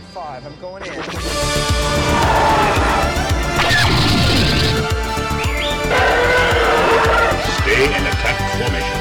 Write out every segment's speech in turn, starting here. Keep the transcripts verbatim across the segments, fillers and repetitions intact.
five. I'm going in. Stay in attack formation.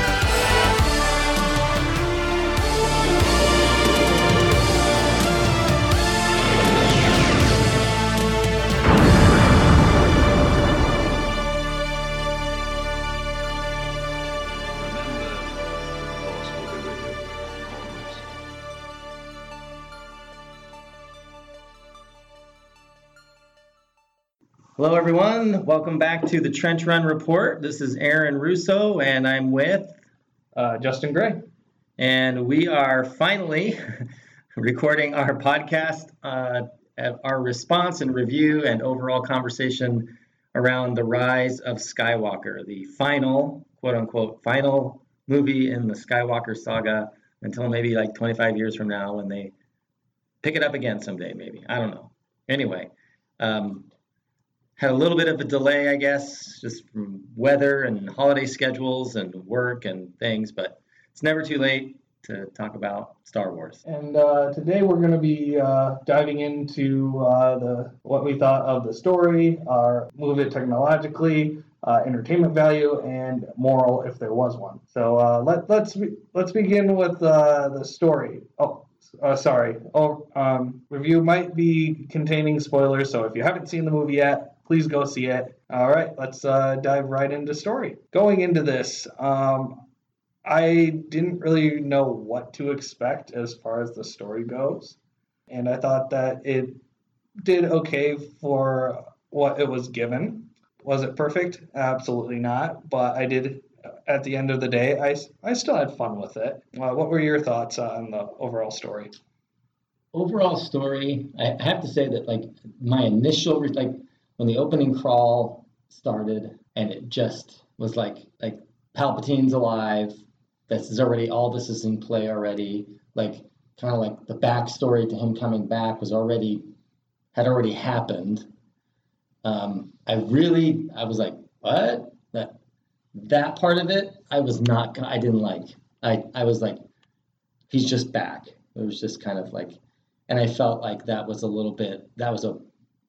Hello, everyone. Welcome back to the Trench Run Report. This is Aaron Russo, and I'm with uh, Justin Gray. And we are finally recording our podcast, uh, our response and review and overall conversation around The Rise of Skywalker, the final, quote unquote, final movie in the Skywalker saga until maybe like twenty-five years from now when they pick it up again someday, maybe. I don't know. Anyway. Um, Had a little bit of a delay, I guess, just from weather and holiday schedules and work and things, but it's never too late to talk about Star Wars. And uh, today we're going to be uh, diving into uh, the what we thought of the story, our move it technologically, uh, entertainment value, and moral if there was one. So uh, let let's let's begin with uh, the story. Oh. Uh, sorry. Oh, um, review might be containing spoilers, so if you haven't seen the movie yet, please go see it. All right, let's uh, dive right into story. Going into this, um, I didn't really know what to expect as far as the story goes, and I thought that it did okay for what it was given. Was it perfect? Absolutely not, but I did. At the end of the day, I, I still had fun with it. Uh, what were your thoughts on the overall story? Overall story, I have to say that like my initial, like when the opening crawl started and it just was like, like Palpatine's alive. This is already, all this is in play already. Like kind of like the backstory to him coming back was already, had already happened. Um, I really, I was like, what? That, That part of it, I was not, I didn't like. I, I was like, he's just back. It was just kind of like, and I felt like that was a little bit, that was a,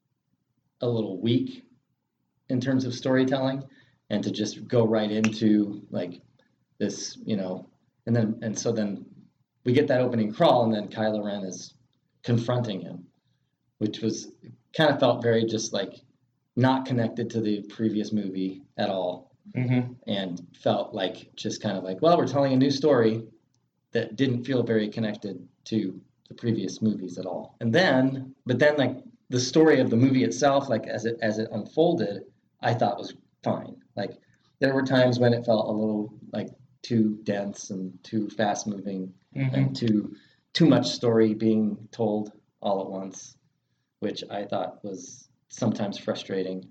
a little weak in terms of storytelling, and to just go right into like this, you know, and then, and so then we get that opening crawl, and then Kylo Ren is confronting him, which was, kind of felt very just like not connected to the previous movie at all. Mm-hmm. And felt like just kind of like, well, we're telling a new story that didn't feel very connected to the previous movies at all. And then, but then like the story of the movie itself, like as it as it unfolded, I thought was fine. Like there were times when it felt a little like too dense and too fast moving, mm-hmm. and too too much story being told all at once, which I thought was sometimes frustrating.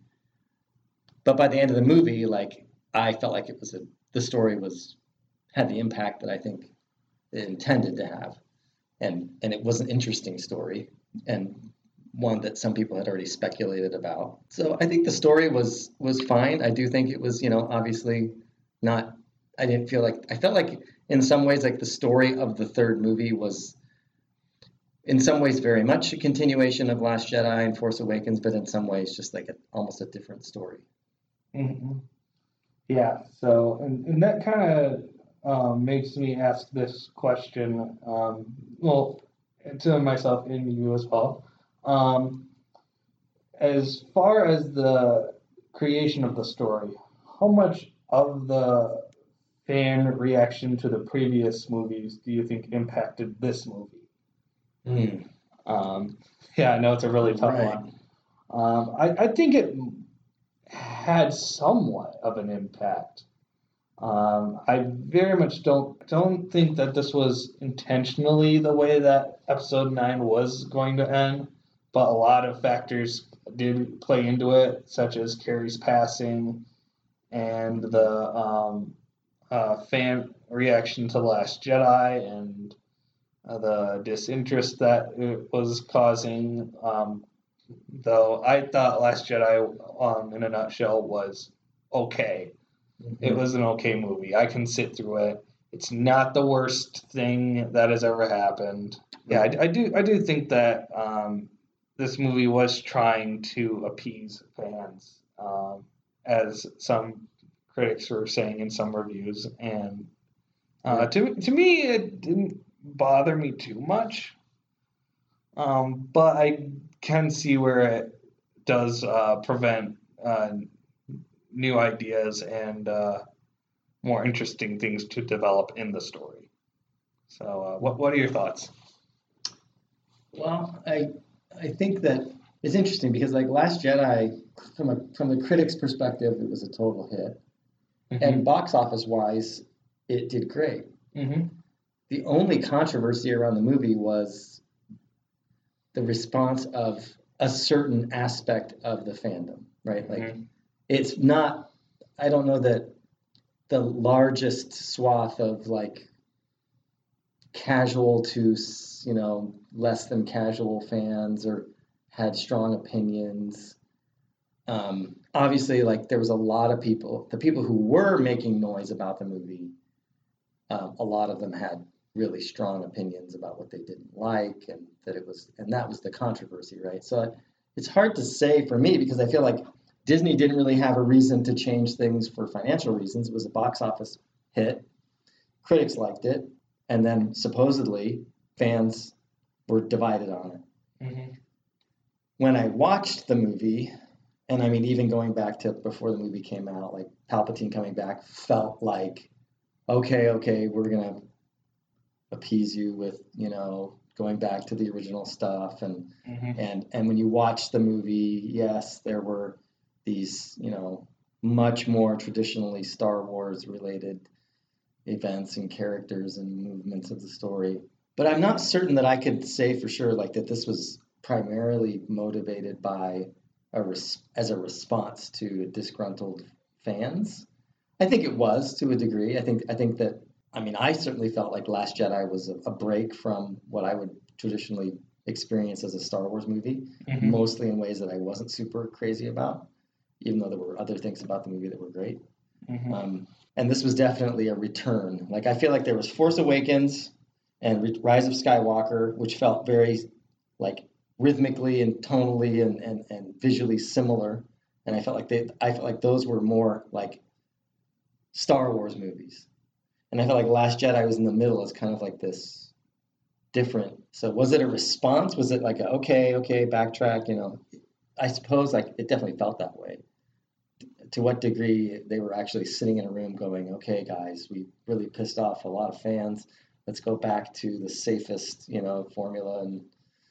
But by the end of the movie, like I felt like it was a the story was had the impact that I think it intended to have, and and it was an interesting story and one that some people had already speculated about. So I think the story was was fine. I do think it was, you know, obviously not. I didn't feel like I felt like in some ways like the story of the third movie was in some ways very much a continuation of Last Jedi and Force Awakens, but in some ways just like a, almost a different story. Mm-hmm. Yeah, so, and, and that kind of um, makes me ask this question, um, well, to myself and you as well. Um, as far as the creation of the story, how much of the fan reaction to the previous movies do you think impacted this movie? Mm. Um, yeah, I know it's a really tough right. one. Um, I, I think it had somewhat of an impact. Um, I very much don't don't think that this was intentionally the way that episode nine was going to end, but a lot of factors did play into it, such as Carrie's passing and the um, uh, fan reaction to The Last Jedi and uh, the disinterest that it was causing. Um, though I thought Last Jedi, um, in a nutshell, was okay. Mm-hmm. It was an okay movie. I can sit through it. it's not the worst thing that has ever happened. Yeah, I, I do I do think that um, this movie was trying to appease fans, um, as some critics were saying in some reviews, and uh, to to me it didn't bother me too much. Um, but I can see where it does uh, prevent uh, new ideas and uh, more interesting things to develop in the story. So, uh, what what are your thoughts? Well, I I think that it's interesting because like Last Jedi, from a from the critics' perspective, it was a total hit, Mm-hmm. and box office wise, it did great. Mm-hmm. The only controversy around the movie was the response of a certain aspect of the fandom, right? Like, Mm-hmm. it's not. I don't know that the largest swath of like casual to you know less than casual fans or had strong opinions. Um, obviously, like there was a lot of people. The people who were making noise about the movie, um, a lot of them had really strong opinions about what they didn't like, and that it was, and that was the controversy, right? So it's hard to say for me because I feel like Disney didn't really have a reason to change things for financial reasons. It was a box office hit. Critics liked it. And then supposedly fans were divided on it. Mm-hmm. When I watched the movie, and I mean, even going back to before the movie came out, like Palpatine coming back felt like, okay, okay, we're going to appease you with, you know, going back to the original stuff. And, Mm-hmm. and, and when you watch the movie, yes, there were these, you know, much more traditionally Star Wars related events and characters and movements of the story. But I'm not certain that I could say for sure like that this was primarily motivated by a res- as a response to disgruntled fans. I think it was to a degree. I think I think that I mean I certainly felt like Last Jedi was a, a break from what I would traditionally experience as a Star Wars movie, Mm-hmm. mostly in ways that I wasn't super crazy about, even though there were other things about the movie that were great. Mm-hmm. Um, and this was definitely a return. Like I feel like there was Force Awakens and Re- Rise of Skywalker, which felt very like rhythmically and tonally and, and, and visually similar. And I felt like they I felt like those were more like Star Wars movies. And I felt like Last Jedi was in the middle as kind of like this different. So was it a response? Was it like a, okay, okay, backtrack, you know? I suppose like it definitely felt that way. To what degree they were actually sitting in a room going, okay, guys, we really pissed off a lot of fans. Let's go back to the safest, you know, formula and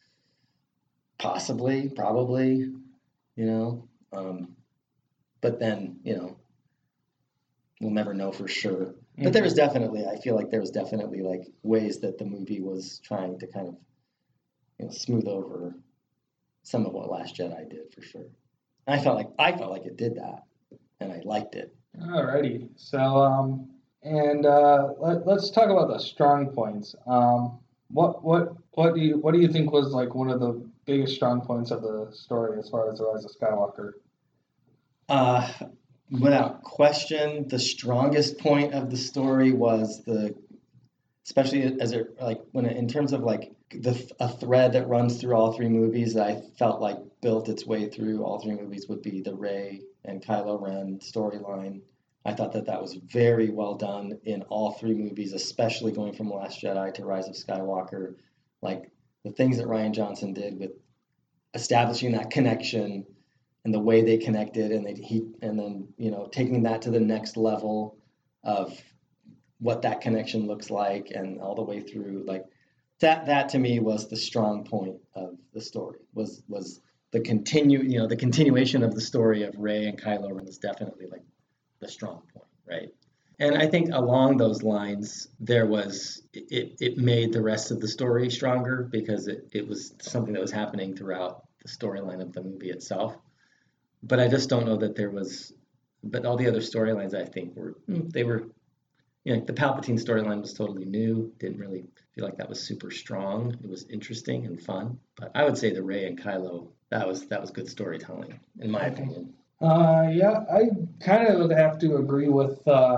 possibly, probably, you know. Um, but then, you know, we'll never know for sure. Mm-hmm. But there was definitely, I feel like there was definitely like ways that the movie was trying to kind of, you know, smooth over some of what Last Jedi did for sure. And I felt like I felt like it did that. And I liked it. Alrighty. So, um, and uh, let, let's talk about the strong points. Um, what what what do you what do you think was like one of the biggest strong points of the story as far as the Rise of Skywalker? Uh, without question, the strongest point of the story was the, especially as it like when it, in terms of like the a thread that runs through all three movies that I felt like built its way through all three movies would be the Rey and Kylo Ren storyline. I thought that that was very well done in all three movies, especially going from Last Jedi to Rise of Skywalker. Like the things that Rian Johnson did with establishing that connection and the way they connected, and they, he and then you know taking that to the next level of what that connection looks like, and all the way through like that. That to me was the strong point of the story. Was was the continue, you know, the continuation of the story of Rey and Kylo Ren is definitely like the strong point, right? And I think along those lines, there was it. It made the rest of the story stronger because it, it was something that was happening throughout the storyline of the movie itself. But I just don't know that there was. But all the other storylines, I think, were they were, you know, the Palpatine storyline was totally new. Didn't really feel like that was super strong. It was interesting and fun. But I would say the Rey and Kylo. That was that was good storytelling, in my opinion. Uh, yeah, I kind of would have to agree with uh,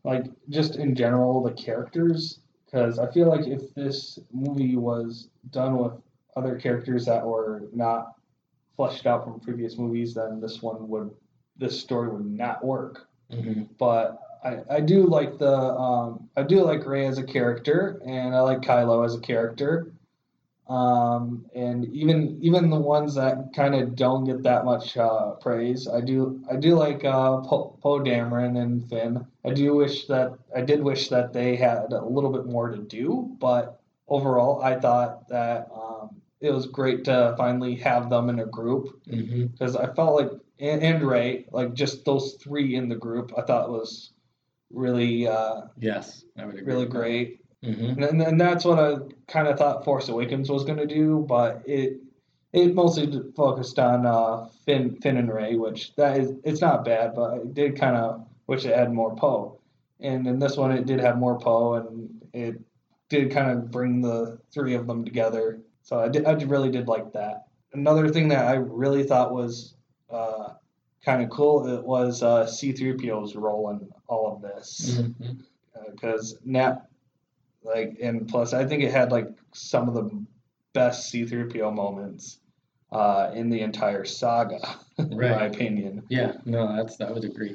like just in general the characters, because I feel like if this movie was done with other characters that were not fleshed out from previous movies, then this one would this story would not work. Mm-hmm. But I, I do like the um, I do like Rey as a character, and I like Kylo as a character. Um, and even even the ones that kind of don't get that much uh, praise, I do I do like uh, Poe Poe Dameron and Finn. I do wish that I did wish that they had a little bit more to do, but overall, I thought that um, it was great to finally have them in a group Mm-hmm. because I felt like and, and Rey, like just those three in the group, I thought was really uh, Yes, I would agree. really great. Mm-hmm. And, and that's what I kind of thought Force Awakens was going to do, but it it mostly focused on uh, Finn Finn and Rey, which that is it's not bad, but I did kind of wish it had more Poe. And in this one, it did have more Poe, and it did kind of bring the three of them together. So I did I really did like that. Another thing that I really thought was uh, kind of cool it was uh, C three P O's role in all of this Mm-hmm. because uh, Nat. Like and plus, I think it had like some of the best C three P O moments uh, in the entire saga, in Right. my opinion. Yeah, no, that's I would agree.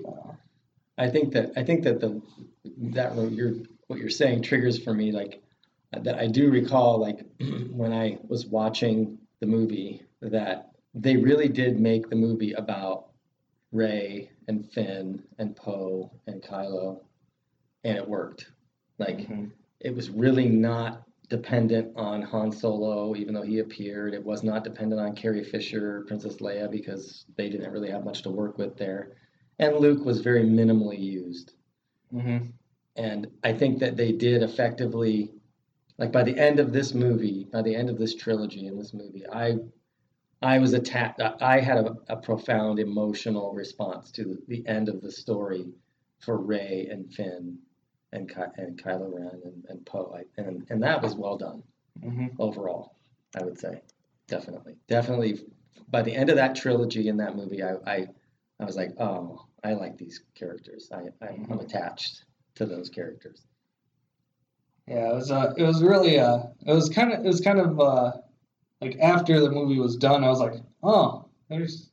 I think that I think that the that what you're what you're saying triggers for me like that I do recall like when I was watching the movie that they really did make the movie about Rey and Finn and Poe and Kylo, and it worked. Like Mm-hmm. it was really not dependent on Han Solo, even though he appeared. It was not dependent on Carrie Fisher, Princess Leia, because they didn't really have much to work with there. And Luke was very minimally used. Mm-hmm. And I think that they did effectively, like by the end of this movie, by the end of this trilogy in this movie, I I was attacked. I had a, a profound emotional response to the end of the story for Rey and Finn and Ky- and Kylo Ren and, and Poe, and and that was well done Mm-hmm. overall. I would say, definitely, definitely. By the end of that trilogy in that movie, I I, I was like, oh, I like these characters. I, I I'm Mhm. attached to those characters. Yeah, it was. Uh, it was really. Uh, it was kind of. It was kind of. Uh, like after the movie was done, I was like, oh, there's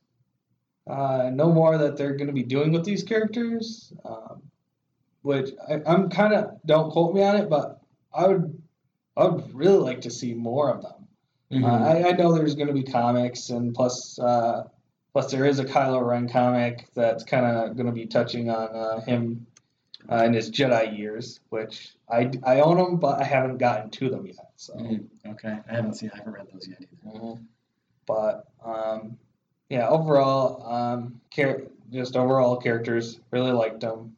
uh, no more that they're going to be doing with these characters. Um, which I, I'm kind of don't quote me on it, but I would I would really like to see more of them. Mm-hmm. Uh, I, I know there's going to be comics, and plus uh, plus there is a Kylo Ren comic that's kind of going to be touching on uh, him uh, in his Jedi years, which I, I own them, but I haven't gotten to them yet. So, Mm-hmm. Okay, I haven't seen. I haven't read those yet either. mm-hmm. but um, yeah, overall, um, char- just overall characters really liked them.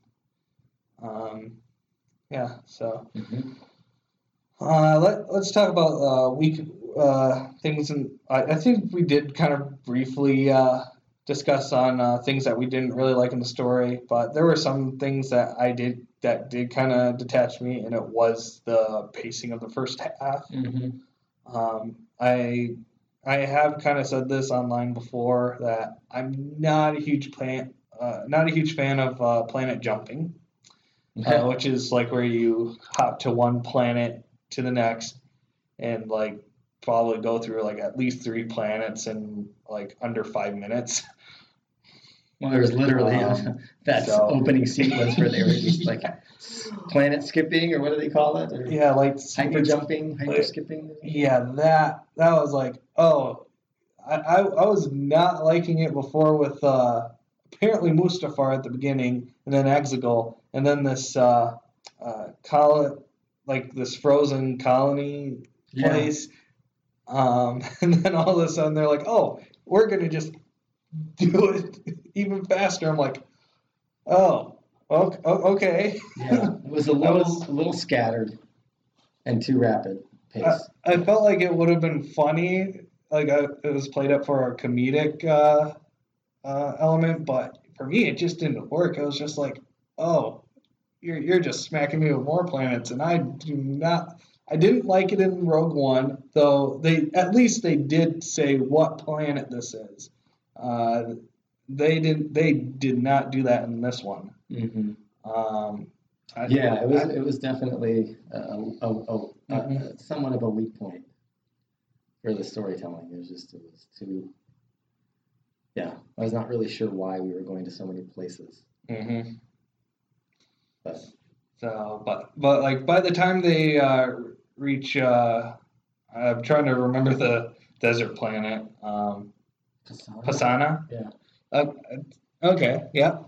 Um, yeah, so Mm-hmm. uh, let let's talk about uh, week uh, things, and I, I think we did kind of briefly uh, discuss on uh, things that we didn't really like in the story, but there were some things that I did that did kind of detach me, and it was the pacing of the first half. Mm-hmm. Um, I I have kind of said this online before that I'm not a huge fan, uh, not a huge fan of uh, planet jumping, uh, which is like where you hop to one planet to the next and like probably go through like at least three planets in like under five minutes. Well, there was literally Um, that so- opening sequence where they were just like planet skipping, or what do they call it? Or Yeah, like hyper it's- jumping, hyper skipping. Yeah, that that was like, oh, I, I, I was not liking it before with uh, apparently Mustafar at the beginning, and then Exegol, and then this uh, uh, col- like this frozen colony Yeah. place, um, and then all of a sudden they're like, oh, we're gonna just do it even faster. I'm like, oh, okay, okay. Yeah, it was a I little was- a little scattered and too rapid pace. I, I felt like it would have been funny, like I, it was played up for a comedic uh, uh, element, but for me, it just didn't work. I was just like, oh, you're you're just smacking me with more planets, and I do not. I didn't like it in Rogue One, though. They at least they did say what planet this is. Uh, they did they did not do that in this one. Mm-hmm. Um, I, Yeah, it was I, it was definitely a, a, a, a, Mhm. a somewhat of a weak point for the storytelling. It was just it was too. Yeah, I was not really sure why we were going to so many places, hmm but So, but but like by the time they uh, reach, uh, I'm trying to remember the desert planet, um, Kasana? Pasana. Yeah, Uh, okay, yeah.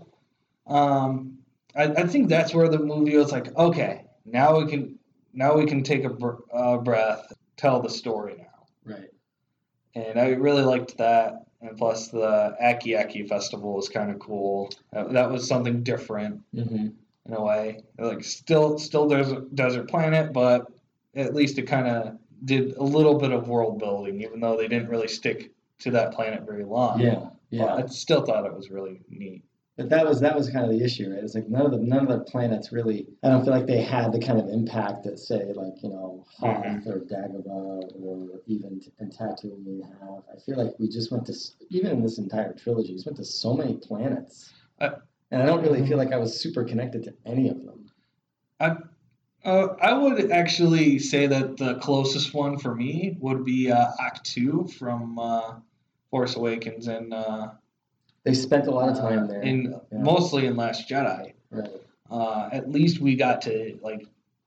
Um, I, I think that's where the movie was like, okay, now we can now we can take a br- uh, breath, tell the story now, right. and I really liked that. And plus, the Aki Aki Festival was kind of cool. That, that was something different Mm-hmm. in a way. Like still, still desert, desert planet, but at least it kind of did a little bit of world building, even though they didn't really stick to that planet very long. Yeah, yeah. But I still thought it was really neat. But that was that was kind of the issue, right? It's like none of the none of the planets really. I don't feel like they had the kind of impact that, say, like you know, Hoth Mhm. or Dagobah or even t- and Tatooine have. I feel like we just went to s- even in this entire trilogy, we just went to so many planets, I, and I don't really Mhm. feel like I was super connected to any of them. I, uh, I would actually say that the closest one for me would be uh, Act Two from uh, Force Awakens, and uh, They spent a lot of uh, time there. in Yeah. mostly in Last Jedi. Right. Uh, at least we got to like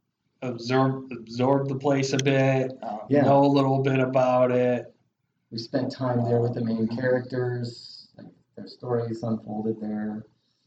absorb absorb the place a bit, uh, Yeah. know a little bit about it. We spent time there with the main Mhm. characters. Like their stories unfolded there.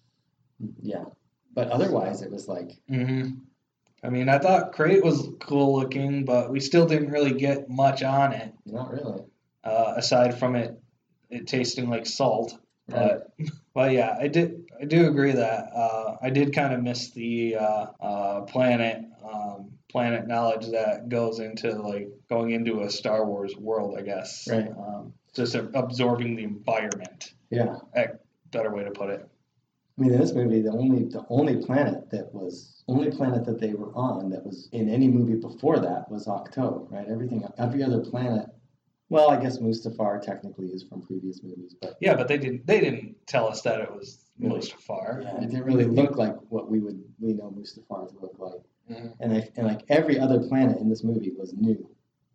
Yeah. But otherwise, it was like hmm I mean, I thought Crate was cool looking, but we still didn't really get much on it, not really. uh, aside from it it tasting like salt. Right. But but yeah, I did I do agree that uh, I did kind of miss the uh, uh, planet um, planet knowledge that goes into like going into a Star Wars world, I guess. Right. Um, just absorbing the environment. Yeah. Better way to put it. I mean, in this movie, the only the only planet that was only planet that they were on that was in any movie before that was Octo, right? Everything, every other planet. Well, I guess Mustafar technically is from previous movies, but Yeah, but they didn't they didn't tell us that it was Really? Mustafar. yeah, it didn't really look like what we would we know Mustafar to look like. Mhm. And I and like every other planet in this movie was new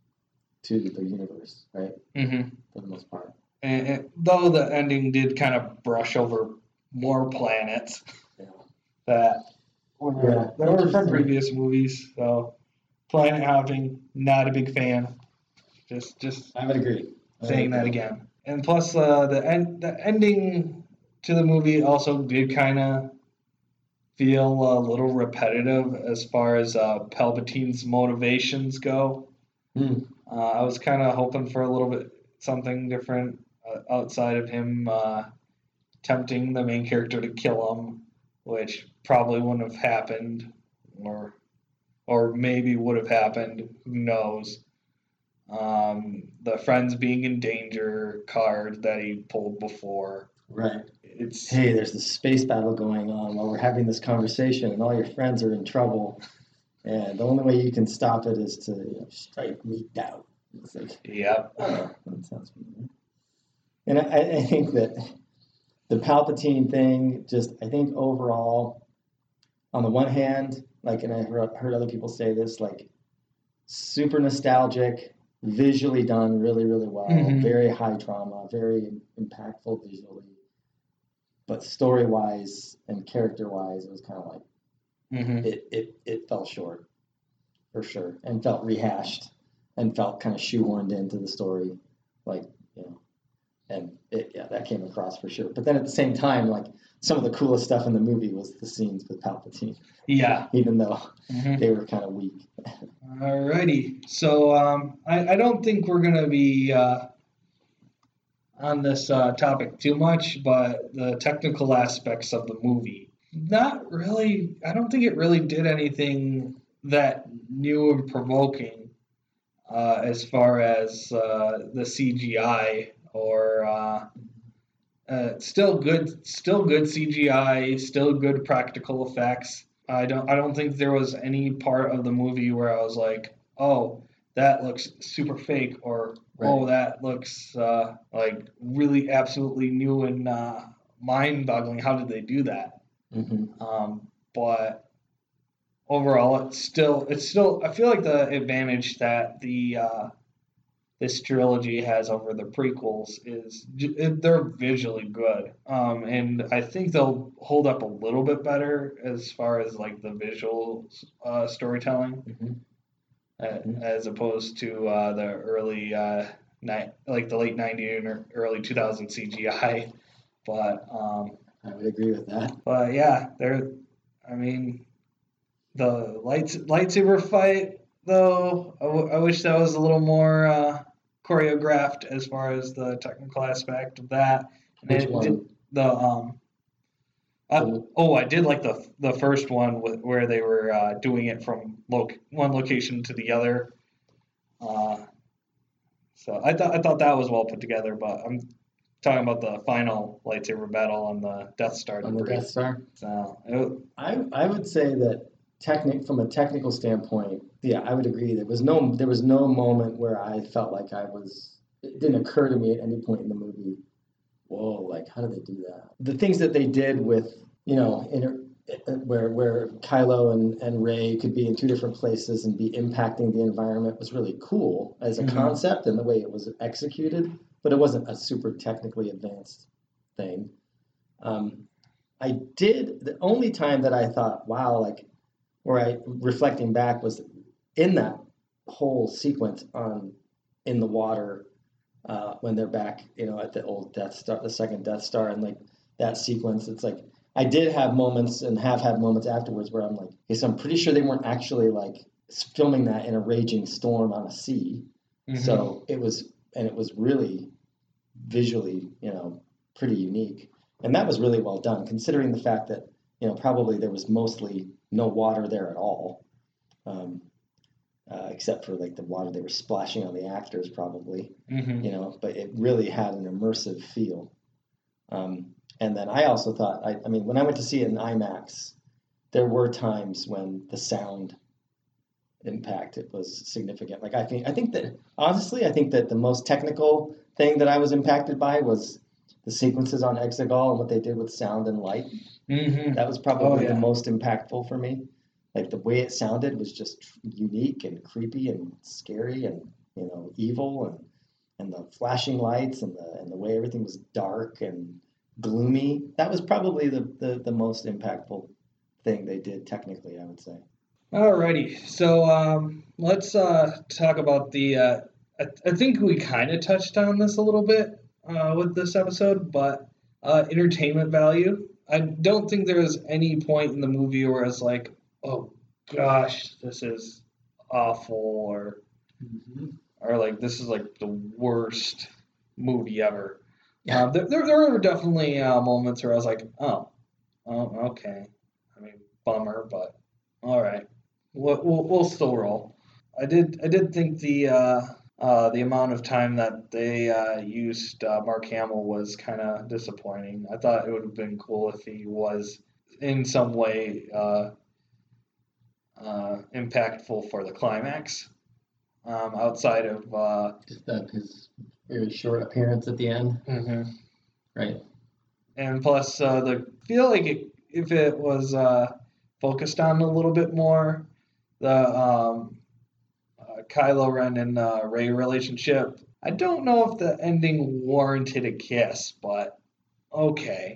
to the universe, right? Mm-hmm. For the most part. And, and though the ending did kind of brush over more planets Yeah. that were, Yeah, that were from interesting. previous movies, so planet hopping, not a big fan. Just just I would agree. I would saying that agree. again. And plus, uh, the end the ending to the movie also did kind of feel a little repetitive as far as uh, Palpatine's motivations go. Hmm. Uh, I was kind of hoping for a little bit something different uh, outside of him uh, tempting the main character to kill him, which probably wouldn't have happened, or or maybe would have happened. Who knows? Um, the friends being in danger card that he pulled before. Right. It's Hey, there's this space battle going on while we're having this conversation, and all your friends are in trouble. And the only way you can stop it is to you know, strike me down. It's like, yeah. oh, that sounds familiar. And I, I think that the Palpatine thing, just I think overall, on the one hand, like, and I heard, heard other people say this, like, super nostalgic, visually done really, really well, Mhm. very high trauma, very impactful visually. But story wise and character wise, it was kind of like Mm-hmm. it, it it fell short for sure, and felt rehashed, and felt kind of shoehorned into the story, like you know, and it yeah that came across for sure. But then at the same time, like some of the coolest stuff in the movie was the scenes with Palpatine, Yeah. even though Mm-hmm. they were kind of weak. Alrighty. So um, I, I don't think we're going to be uh, on this uh, topic too much, but the technical aspects of the movie. Not really, I don't think it really did anything that new and provoking uh, as far as uh, the C G I or. Uh, uh, still good, still good C G I, still good practical effects. I don't, I don't think there was any part of the movie where I was like, oh, that looks super fake, or oh, Right. that looks uh, like really absolutely new and uh, mind-boggling. How did they do that? Mm-hmm. Um, but overall, it's still it's still. I feel like the advantage that the uh, this trilogy has over the prequels is they're visually good, um, and I think they'll hold up a little bit better as far as like the visual uh, storytelling, Mm-hmm. uh, as opposed to uh, the early uh, ni- like the late nineties or early two thousand C G I. But um, I would agree with that. but yeah, they're. I mean, the lights lightsaber fight though. I, w- I wish that was a little more uh, choreographed as far as the technical aspect of that. And Which it one? did- the um. Uh, oh, I did like the the first one with, where they were uh, doing it from loc- one location to the other. Uh, so I thought I thought that was well put together, but I'm talking about the final lightsaber battle on the Death Star On the debris. Death Star? So it, I I would say that technic from a technical standpoint, yeah, I would agree. There was no there was no moment where I felt like I was. It didn't occur to me at any point in the movie. Whoa, like how did they do that? The things that they did with you know inter, where where Kylo and and Rey could be in two different places and be impacting the environment was really cool as a Mhm. concept and the way it was executed, but it wasn't a super technically advanced thing. Um, I did the only time that I thought, wow, like where I reflecting back was in that whole sequence on in the water uh, when they're back, you know, at the old Death Star, the second Death Star, and like that sequence. It's like I did have moments and have had moments afterwards where I'm like, okay, so I'm pretty sure they weren't actually like filming that in a raging storm on a sea. Mhm. So it was, and it was really visually, you know, pretty unique. And that was really well done, considering the fact that, you know, probably there was mostly no water there at all, um, uh, except for like the water they were splashing on the actors, probably, Mhm. you know, but it really had an immersive feel. Um, and then I also thought, I, I mean, when I went to see it in IMAX, there were times when the sound impact it was significant. Like I think, I think that honestly, I think that the most technical thing that I was impacted by was the sequences on Exegol and what they did with sound and light. Mhm. That was probably Oh, yeah. the most impactful for me. Like the way it sounded was just unique and creepy and scary and you know evil and and the flashing lights and the and the way everything was dark and gloomy. That was probably the the, the most impactful thing they did technically, I would say. Alrighty, so um, let's uh, talk about the. Uh, I, I think we kind of touched on this a little bit uh, with this episode, but uh, entertainment value. I don't think there was any point in the movie where it's like, oh gosh, this is awful, or or like this is like the worst movie ever. Yeah. Uh, there, there, there were definitely uh, moments where I was like, oh, oh, okay. I mean, bummer, but all right. We'll, we'll, we'll still roll. I did I did think the uh, uh, the amount of time that they uh, used uh, Mark Hamill was kind of disappointing. I thought it would have been cool if he was in some way uh, uh, impactful for the climax, um, outside of uh, Just that his very short appearance at the end, mhm. right? And plus uh, the feel like it, if it was uh, focused on a little bit more the um, uh, Kylo Ren and uh, Rey relationship. I don't know if the ending warranted a kiss, but okay.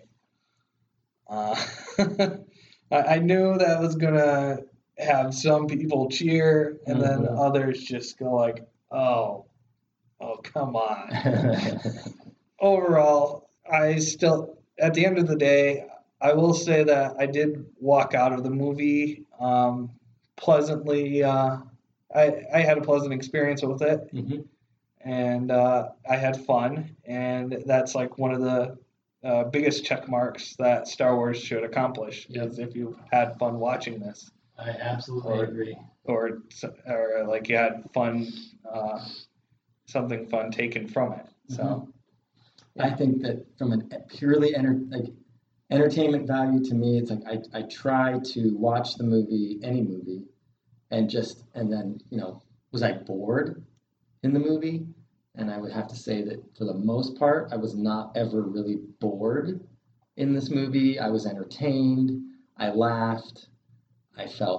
Uh, I, I knew that was gonna have some people cheer, and then Mhm. others just go like, "Oh, oh, come on." Overall, I still, at the end of the day, I will say that I did walk out of the movie um, pleasantly. Uh, I I had a pleasant experience with it, hmm and uh, I had fun, and that's like one of the uh, biggest check marks that Star Wars should accomplish Yep. is if you've had fun watching this, I absolutely Or- agree. or or like you had fun, uh, something fun taken from it. So. Mhm. I think that from an purely enter, like entertainment value to me, it's like I, I try to watch the movie, any movie, and just and then you know was I bored in the movie? And I would have to say that for the most part, I was not ever really bored in this movie. I was entertained. I laughed. I felt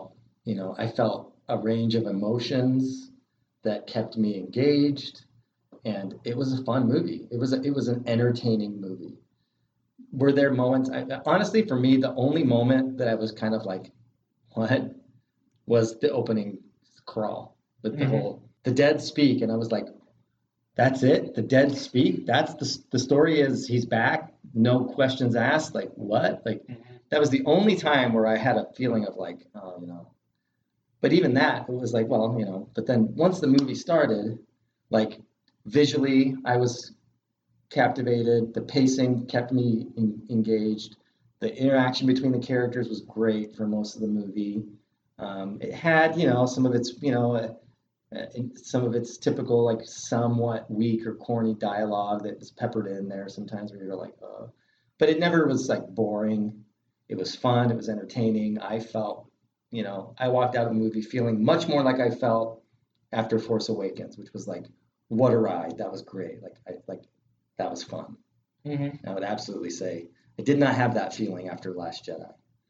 you know, I felt a range of emotions that kept me engaged, and it was a fun movie. It was a, it was an entertaining movie. Were there moments? I, honestly, for me, the only moment that I was kind of like, "What?" was the opening crawl with the Mhm. whole the dead speak, and I was like, "That's it? The dead speak? That's the the story is he's back, no questions asked." Like what? Like that was the only time where I had a feeling of like, oh, you know. But even that, it was like, well, you know. But then once the movie started, like visually, I was captivated. The pacing kept me in, engaged. The interaction between the characters was great for most of the movie. Um, it had, you know, some of its, you know, uh, uh, some of its typical, like, somewhat weak or corny dialogue that was peppered in there sometimes where you're like, uh, but it never was like boring. It was fun. It was entertaining. I felt, you know, I walked out of the movie feeling much more like I felt after Force Awakens, which was like, what a ride. That was great. Like, I like that was fun. Mhm. I would absolutely say I did not have that feeling after Last Jedi.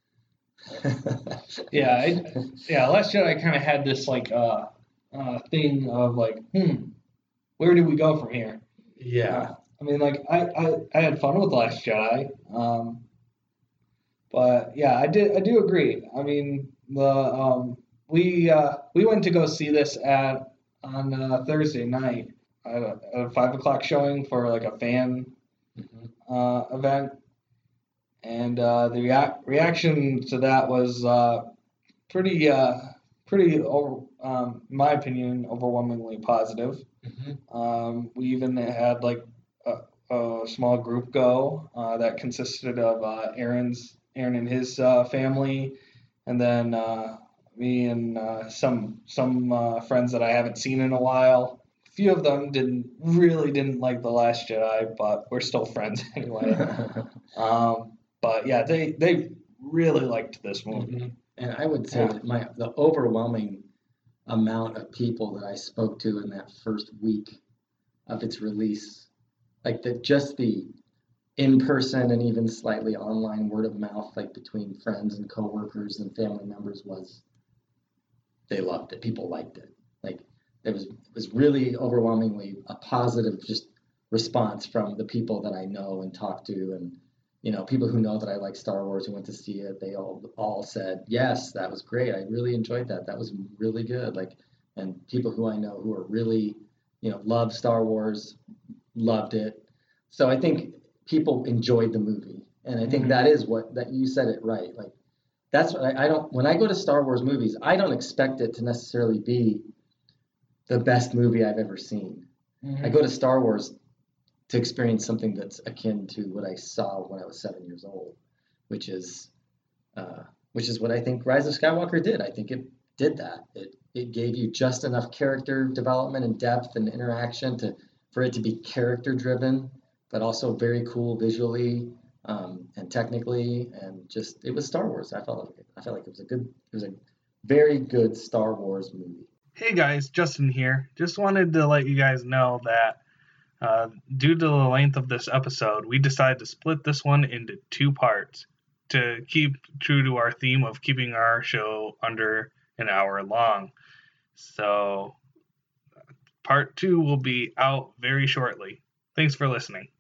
Yeah, I, yeah. Last Jedi kind of had this like uh, uh thing of like, hmm, where do we go from here? Yeah. Uh, I mean, like I, I I had fun with Last Jedi, um, but yeah, I did I do agree. I mean, the um we uh we went to go see this at on uh, Thursday night at a, at a five o'clock showing for like a fan Mhm. uh event, and uh, the rea- reaction to that was uh pretty uh pretty over, um, in my opinion, overwhelmingly positive. Mhm. Um, we even had like a, a small group go uh, that consisted of uh, Aaron's Aaron and his uh, family, and then uh, me and uh, some some uh, friends that I haven't seen in a while. A few of them didn't really didn't like The Last Jedi, but we're still friends anyway. Um, but yeah, they they really liked this movie. Mhm. And I would say Yeah. that my the overwhelming amount of people that I spoke to in that first week of its release, like the just the in person and even slightly online word of mouth, like between friends and coworkers and family members, was they loved it. People liked it. Like it was it was really overwhelmingly a positive just response from the people that I know and talk to, and you know people who know that I like Star Wars who went to see it. They all all said yes, that was great. I really enjoyed that. That was really good. Like and people who I know who are really you know love Star Wars loved it. So I think people enjoyed the movie, and I think Mhm. that is what that you said it right. Like that's what I, I don't when I go to Star Wars movies, I don't expect it to necessarily be the best movie I've ever seen. I Mhm. go to Star Wars to experience something that's akin to what I saw when I was seven years old, which is uh, which is what I think Rise of Skywalker did. I think it did that. It it gave you just enough character development and depth and interaction to for it to be character driven, but also very cool visually um, and technically, and just it was Star Wars. I felt like it. I felt like it was a good, it was a very good Star Wars movie. Hey guys, Justin here. Just wanted to let you guys know that uh, due to the length of this episode, we decided to split this one into two parts to keep true to our theme of keeping our show under an hour long. So, part two will be out very shortly. Thanks for listening.